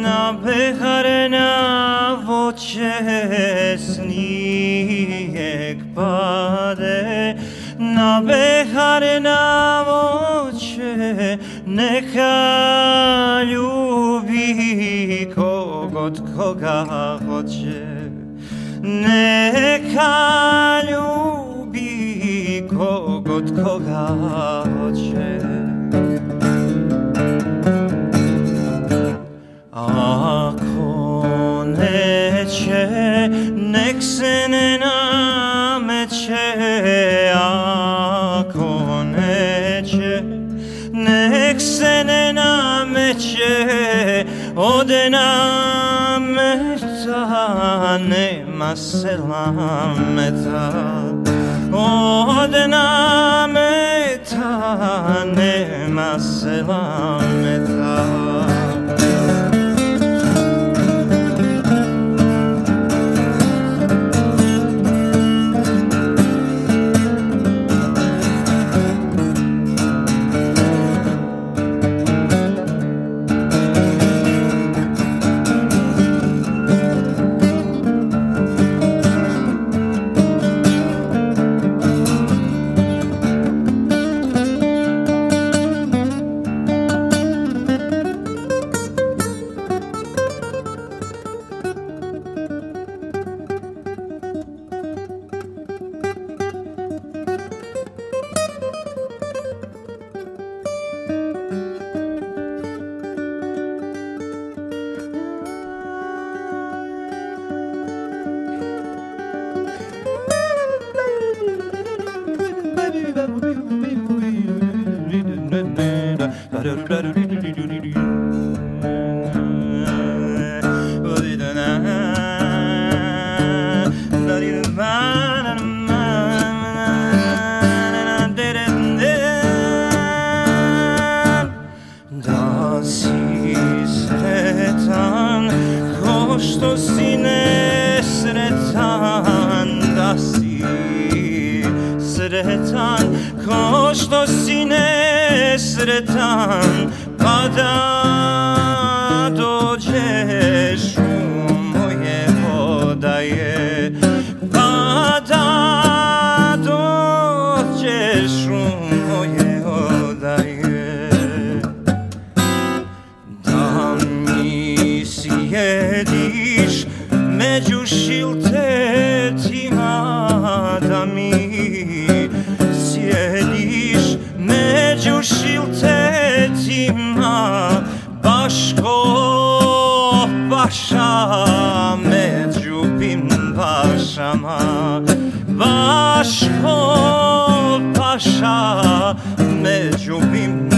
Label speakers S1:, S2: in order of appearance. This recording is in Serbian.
S1: na behar na voće snijeg pade, na behar na voće neka ljubi kogod koga hoće, neka ljubi kogod koga hoće. Ako neće, nek se ne nameće, ako neće, nek se ne nameće, ode nameta, nema selameta, ode nameta, nema selameta. Da si sretan ko što si nesretan, da si sretan ko što si nesretan, pa da dođeš u moje odaje, pa da dođeš u moje odaje, da mi sjediš među šiltetima, da mi sjediš među šiltetima, baš ko paša među pimbašama, baš ko paša među pimbašama.